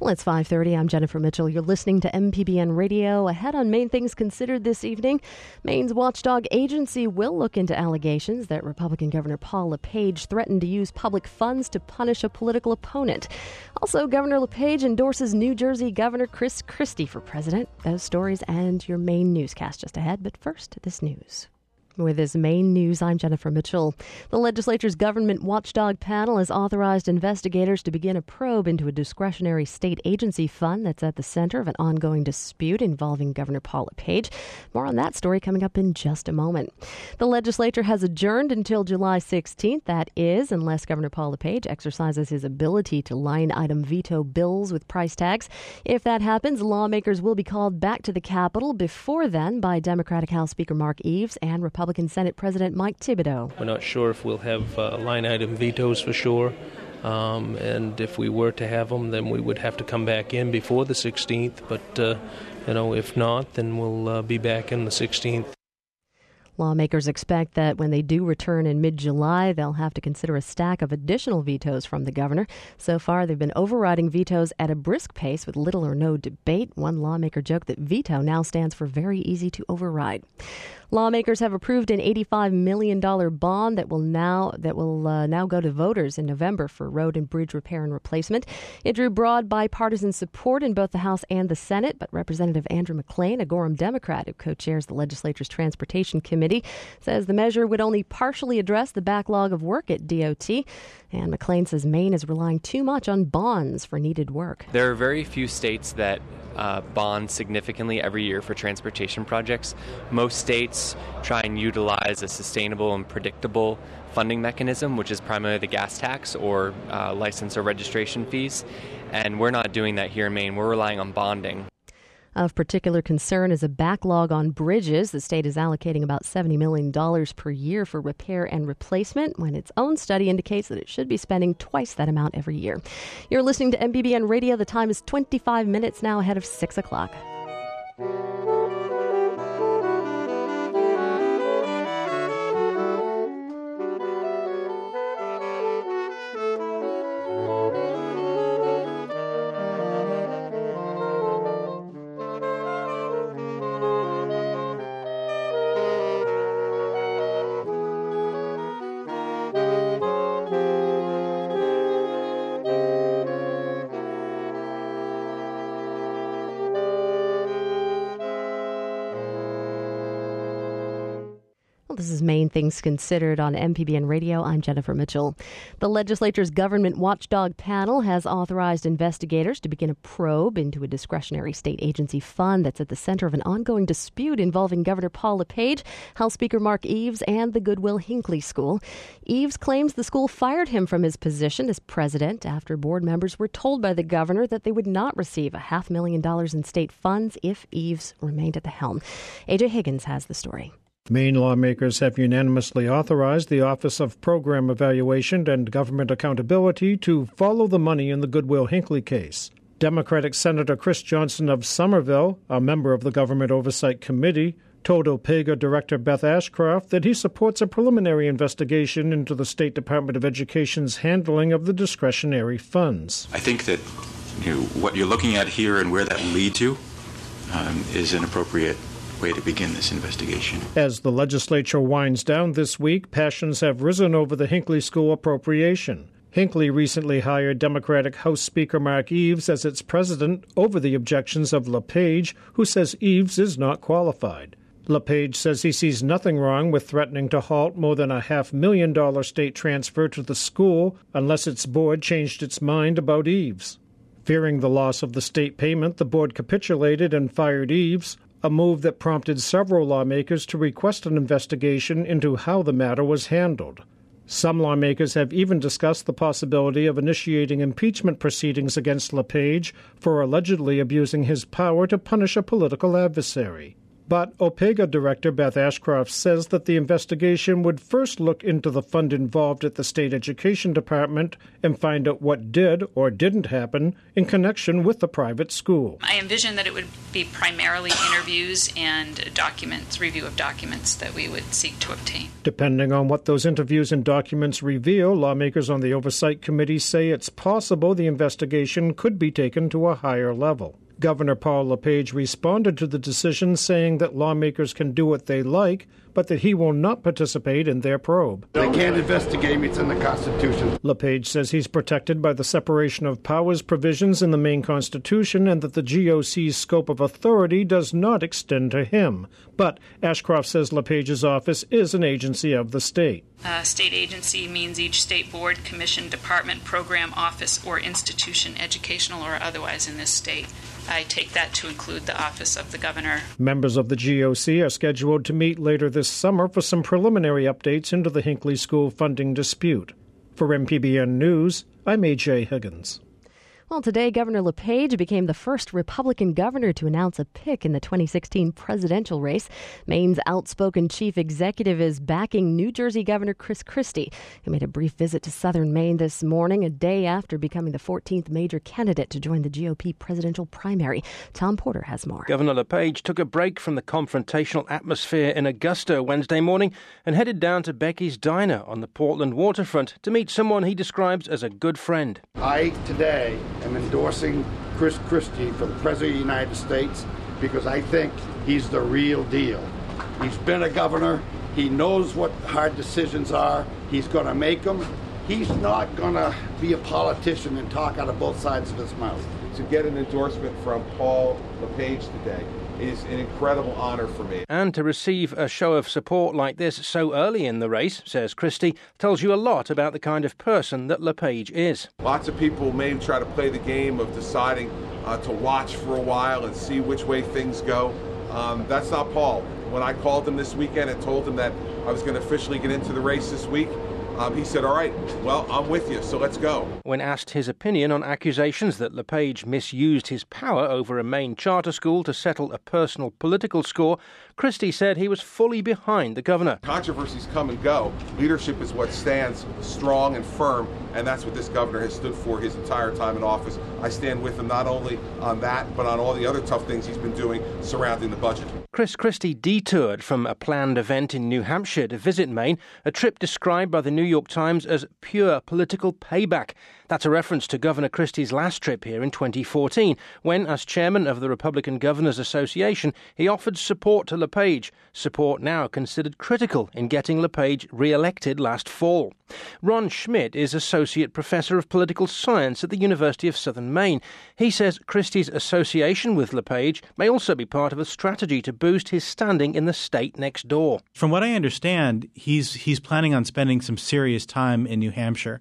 Well, it's 5:30. I'm Jennifer Mitchell. You're listening to MPBN Radio. Ahead on Maine Things Considered this evening, Maine's watchdog agency will look into allegations that Republican Governor Paul LePage threatened to use public funds to punish a political opponent. Also, Governor LePage endorses New Jersey Governor Chris Christie for president. Those stories and your Maine newscast just ahead. But first, this news. With this Maine news, I'm Jennifer Mitchell. The legislature's government watchdog panel has authorized investigators to begin a probe into a discretionary state agency fund that's at the center of an ongoing dispute involving Governor Paul LePage. More on that story coming up in just a moment. The legislature has adjourned until July 16th. That is, unless Governor Paul LePage exercises his ability to line-item veto bills with price tags. If that happens, lawmakers will be called back to the Capitol before then by Democratic House Speaker Mark Eves and Republican Senate President Mike Thibodeau. We're not sure if we'll have line-item vetoes for sure, and if we were to have them, then we would have to come back in before the 16th, but if not, then we'll be back in the 16th. Lawmakers expect that when they do return in mid-July, they'll have to consider a stack of additional vetoes from the governor. So far, they've been overriding vetoes at a brisk pace with little or no debate. One lawmaker joked that veto now stands for very easy to override. Lawmakers have approved an $85 million bond that will now go to voters in November for road and bridge repair and replacement. It drew broad bipartisan support in both the House and the Senate, but Representative Andrew McLean, a Gorham Democrat who co-chairs the legislature's Transportation Committee, says the measure would only partially address the backlog of work at DOT. And McLean says Maine is relying too much on bonds for needed work. There are very few states that bond significantly every year for transportation projects. Most states try and utilize a sustainable and predictable funding mechanism, which is primarily the gas tax or license or registration fees. And we're not doing that here in Maine. We're relying on bonding. Of particular concern is a backlog on bridges. The state is allocating about $70 million per year for repair and replacement, when its own study indicates that it should be spending twice that amount every year. You're listening to MPBN Radio. The time is 25 minutes now ahead of 6 o'clock. This is Maine Things Considered on MPBN Radio. I'm Jennifer Mitchell. The legislature's government watchdog panel has authorized investigators to begin a probe into a discretionary state agency fund that's at the center of an ongoing dispute involving Governor Paul LePage, House Speaker Mark Eves, and the Goodwill Hinckley School. Eves claims the school fired him from his position as president after board members were told by the governor that they would not receive $500,000 in state funds if Eves remained at the helm. A.J. Higgins has the story. Maine lawmakers have unanimously authorized the Office of Program Evaluation and Government Accountability to follow the money in the Goodwill Hinckley case. Democratic Senator Chris Johnson of Somerville, a member of the Government Oversight Committee, told OPEGA Director Beth Ashcroft that he supports a preliminary investigation into the State Department of Education's handling of the discretionary funds. I think that what you're looking at here and where that will lead to is an appropriate way to begin this investigation. As the legislature winds down this week, passions have risen over the Hinckley School appropriation. Hinckley recently hired Democratic House Speaker Mark Eves as its president over the objections of LePage, who says Eves is not qualified. LePage says he sees nothing wrong with threatening to halt more than $500,000 state transfer to the school unless its board changed its mind about Eves. Fearing the loss of the state payment, the board capitulated and fired Eves, a move that prompted several lawmakers to request an investigation into how the matter was handled. Some lawmakers have even discussed the possibility of initiating impeachment proceedings against LePage for allegedly abusing his power to punish a political adversary. But OPEGA Director Beth Ashcroft says that the investigation would first look into the fund involved at the State Education Department and find out what did or didn't happen in connection with the private school. I envision that it would be primarily interviews and review of documents that we would seek to obtain. Depending on what those interviews and documents reveal, lawmakers on the Oversight Committee say it's possible the investigation could be taken to a higher level. Governor Paul LePage responded to the decision saying that lawmakers can do what they like, but that he will not participate in their probe. They can't investigate me. It's in the Constitution. LePage says he's protected by the separation of powers provisions in the Maine Constitution and that the GOC's scope of authority does not extend to him. But Ashcroft says LePage's office is an agency of the state. State agency means each state board, commission, department, program, office, or institution, educational or otherwise in this state. I take that to include the office of the governor. Members of the GOC are scheduled to meet later this summer for some preliminary updates into the Hinckley School funding dispute. For MPBN News, I'm A.J. Higgins. Well, today, Governor LePage became the first Republican governor to announce a pick in the 2016 presidential race. Maine's outspoken chief executive is backing New Jersey Governor Chris Christie, who made a brief visit to southern Maine this morning, a day after becoming the 14th major candidate to join the GOP presidential primary. Tom Porter has more. Governor LePage took a break from the confrontational atmosphere in Augusta Wednesday morning and headed down to Becky's Diner on the Portland waterfront to meet someone he describes as a good friend. I, today, am endorsing Chris Christie for the President of the United States because I think he's the real deal. He's been a governor. He knows what hard decisions are. He's going to make them. He's not going to be a politician and talk out of both sides of his mouth. To get an endorsement from Paul LePage today is an incredible honor for me. And to receive a show of support like this so early in the race, says Christie, tells you a lot about the kind of person that LePage is. Lots of people may try to play the game of deciding to watch for a while and see which way things go. That's not Paul. When I called him this weekend and told him that I was going to officially get into the race this week, he said, all right, well, I'm with you, so let's go. When asked his opinion on accusations that LePage misused his power over a Maine charter school to settle a personal political score, Christie said he was fully behind the governor. Controversies come and go. Leadership is what stands strong and firm, and that's what this governor has stood for his entire time in office. I stand with him not only on that, but on all the other tough things he's been doing surrounding the budget. Chris Christie detoured from a planned event in New Hampshire to visit Maine, a trip described by the New York Times as pure political payback. That's a reference to Governor Christie's last trip here in 2014, when, as chairman of the Republican Governors Association, he offered support to LePage, support now considered critical in getting LePage re-elected last fall. Ron Schmidt is Associate Professor of Political Science at the University of Southern Maine. He says Christie's association with LePage may also be part of a strategy to boost his standing in the state next door. From what I understand, he's planning on spending some serious time in New Hampshire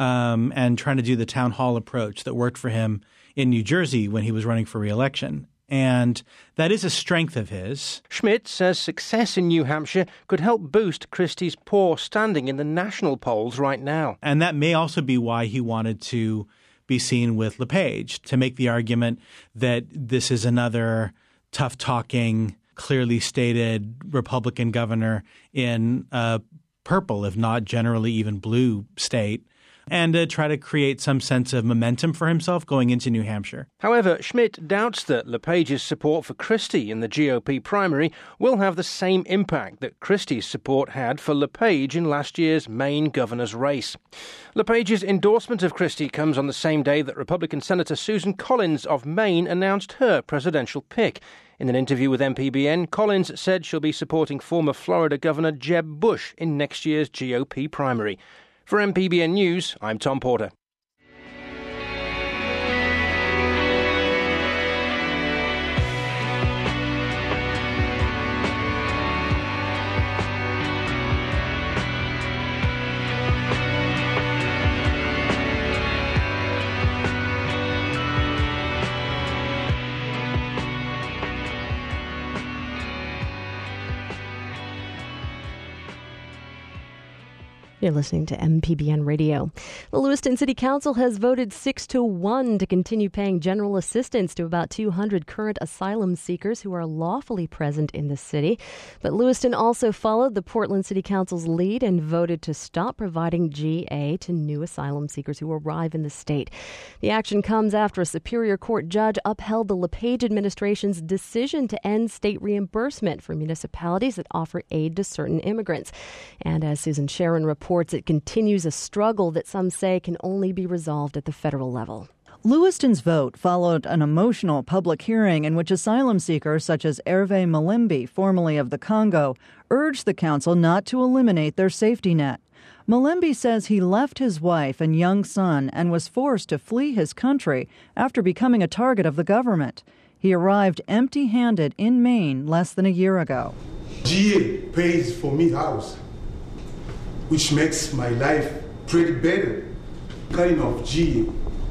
and trying to do the town hall approach that worked for him in New Jersey when he was running for re-election. And that is a strength of his. Schmidt says success in New Hampshire could help boost Christie's poor standing in the national polls right now. And that may also be why he wanted to be seen with LePage, to make the argument that this is another tough-talking, clearly stated Republican governor in a purple, if not generally even blue state, and to try to create some sense of momentum for himself going into New Hampshire. However, Schmidt doubts that LePage's support for Christie in the GOP primary will have the same impact that Christie's support had for LePage in last year's Maine governor's race. LePage's endorsement of Christie comes on the same day that Republican Senator Susan Collins of Maine announced her presidential pick. In an interview with MPBN, Collins said she'll be supporting former Florida Governor Jeb Bush in next year's GOP primary. For MPBN News, I'm Tom Porter. You're listening to MPBN Radio. The Lewiston City Council has voted 6-1 to continue paying general assistance to about 200 current asylum seekers who are lawfully present in the city. But Lewiston also followed the Portland City Council's lead and voted to stop providing GA to new asylum seekers who arrive in the state. The action comes after a Superior Court judge upheld the LePage administration's decision to end state reimbursement for municipalities that offer aid to certain immigrants. And as Susan Sharon reports, it continues a struggle that some say can only be resolved at the federal level. Lewiston's vote followed an emotional public hearing in which asylum seekers such as Hervé Malembi, formerly of the Congo, urged the council not to eliminate their safety net. Malembi says he left his wife and young son and was forced to flee his country after becoming a target of the government. He arrived empty-handed in Maine less than a year ago. GA pays for me house, which makes my life pretty better. Kind of GA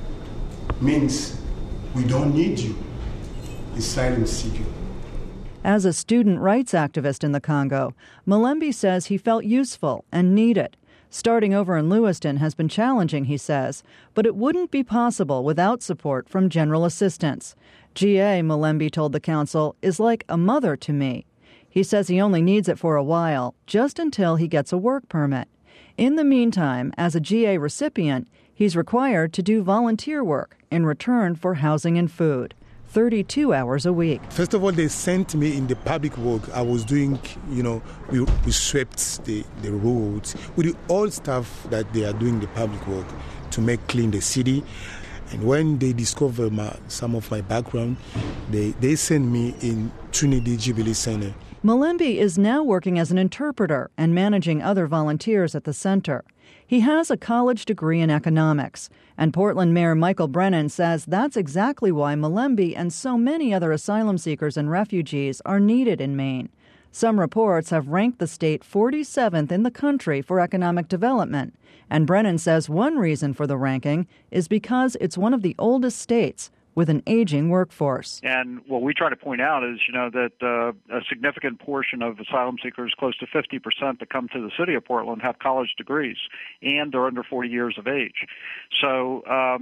means we don't need you, asylum seeker. As a student rights activist in the Congo, Malembi says he felt useful and needed. Starting over in Lewiston has been challenging, he says, but it wouldn't be possible without support from general assistance. GA, Malembi told the council, is like a mother to me. He says he only needs it for a while, just until he gets a work permit. In the meantime, as a GA recipient, he's required to do volunteer work in return for housing and food, 32 hours a week. First of all, they sent me in the public work. I was doing, we swept the roads. We do all stuff that they are doing the public work to make clean the city. And when they discover some of my background, they send me in Trinity Jubilee Center. Malembi is now working as an interpreter and managing other volunteers at the center. He has a college degree in economics, and Portland Mayor Michael Brennan says that's exactly why Malembi and so many other asylum seekers and refugees are needed in Maine. Some reports have ranked the state 47th in the country for economic development, and Brennan says one reason for the ranking is because it's one of the oldest states with an aging workforce. And what we try to point out is, that a significant portion of asylum seekers, close to 50% that come to the city of Portland, have college degrees, and they're under 40 years of age. So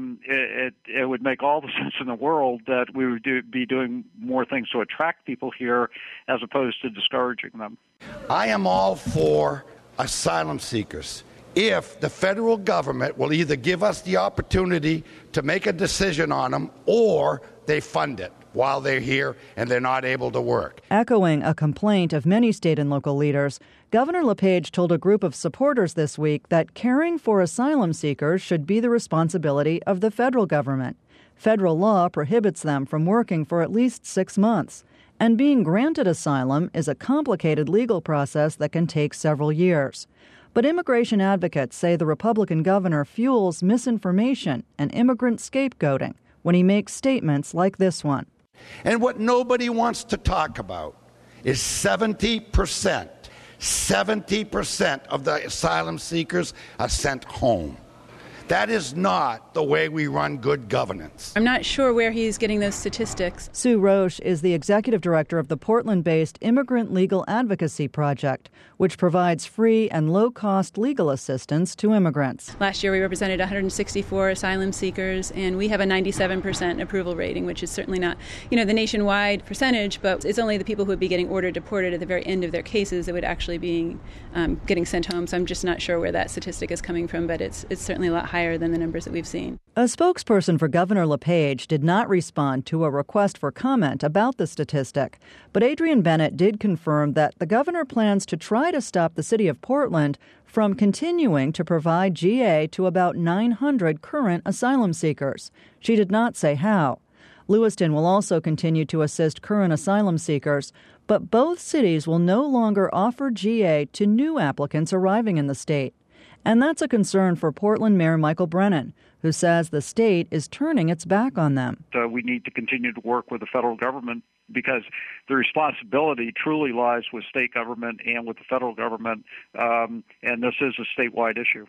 it would make all the sense in the world that we would be doing more things to attract people here as opposed to discouraging them. I am all for asylum seekers if the federal government will either give us the opportunity to make a decision on them or they fund it while they're here and they're not able to work. Echoing a complaint of many state and local leaders, Governor LePage told a group of supporters this week that caring for asylum seekers should be the responsibility of the federal government. Federal law prohibits them from working for at least 6 months. And being granted asylum is a complicated legal process that can take several years. But immigration advocates say the Republican governor fuels misinformation and immigrant scapegoating when he makes statements like this one. And what nobody wants to talk about is 70% of the asylum seekers are sent home. That is not the way we run good governance. I'm not sure where he's getting those statistics. Sue Roche is the executive director of the Portland-based Immigrant Legal Advocacy Project, which provides free and low-cost legal assistance to immigrants. Last year we represented 164 asylum seekers, and we have a 97% approval rating, which is certainly not, the nationwide percentage, but it's only the people who would be getting ordered deported at the very end of their cases that would actually be getting sent home. So I'm just not sure where that statistic is coming from, but it's certainly a lot higher than the numbers that we've seen. A spokesperson for Governor LePage did not respond to a request for comment about the statistic, but Adrian Bennett did confirm that the governor plans to try to stop the city of Portland from continuing to provide GA to about 900 current asylum seekers. She did not say how. Lewiston will also continue to assist current asylum seekers, but both cities will no longer offer GA to new applicants arriving in the state. And that's a concern for Portland Mayor Michael Brennan, who says the state is turning its back on them. We need to continue to work with the federal government because the responsibility truly lies with state government and with the federal government, and this is a statewide issue.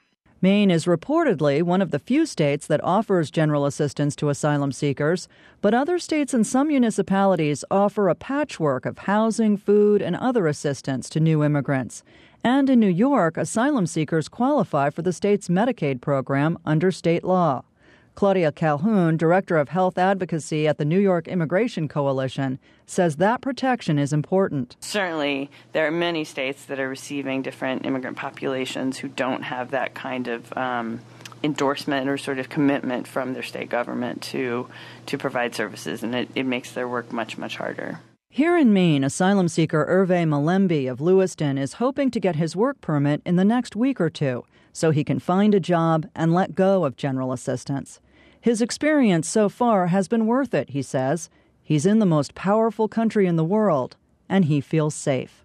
Maine is reportedly one of the few states that offers general assistance to asylum seekers, but other states and some municipalities offer a patchwork of housing, food, and other assistance to new immigrants. And in New York, asylum seekers qualify for the state's Medicaid program under state law. Claudia Calhoun, Director of Health Advocacy at the New York Immigration Coalition, says that protection is important. Certainly, there are many states that are receiving different immigrant populations who don't have that kind of endorsement or sort of commitment from their state government to provide services, and it makes their work much, much harder. Here in Maine, asylum seeker Hervé Malembi of Lewiston is hoping to get his work permit in the next week or two so he can find a job and let go of general assistance. His experience so far has been worth it, he says. He's in the most powerful country in the world, and he feels safe.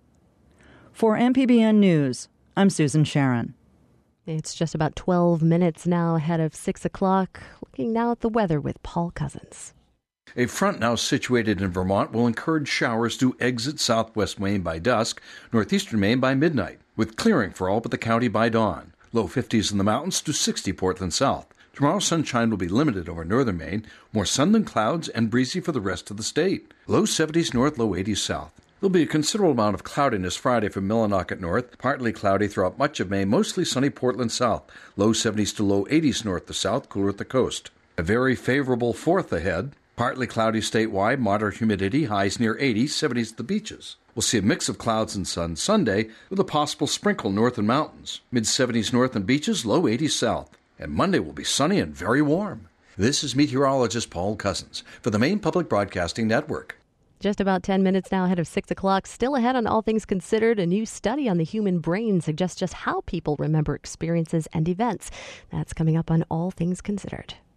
For MPBN News, I'm Susan Sharon. It's just about 12 minutes now ahead of 6 o'clock. Looking now at the weather with Paul Cousins. A front now situated in Vermont will encourage showers to exit southwest Maine by dusk, northeastern Maine by midnight, with clearing for all but the county by dawn. Low 50s in the mountains to 60 Portland south. Tomorrow, sunshine will be limited over northern Maine, more sun than clouds, and breezy for the rest of the state. Low 70s north, low 80s south. There'll be a considerable amount of cloudiness Friday from Millinocket north, partly cloudy throughout much of Maine, mostly sunny Portland south. Low 70s to low 80s north to south, cooler at the coast. A very favorable 4th ahead. Partly cloudy statewide, moderate humidity, highs near 80, 70s at the beaches. We'll see a mix of clouds and sun Sunday with a possible sprinkle north and mountains. Mid-70s north and beaches, low 80s south. And Monday will be sunny and very warm. This is meteorologist Paul Cousins for the Maine Public Broadcasting Network. Just about 10 minutes now ahead of 6 o'clock. Still ahead on All Things Considered, a new study on the human brain suggests just how people remember experiences and events. That's coming up on All Things Considered.